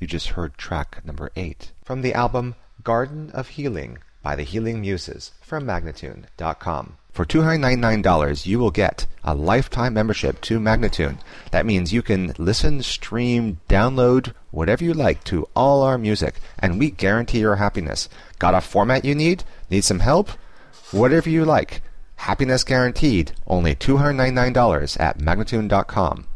You just heard track number 8 from the album Garden of Healing by the Healing Muses from Magnatune.com. For $299, you will get a lifetime membership to Magnatune. That means you can listen, stream, download, whatever you like to all our music, and we guarantee your happiness. Got a format you need? Need some help? Whatever you like. Happiness guaranteed. Only $299 at Magnatune.com.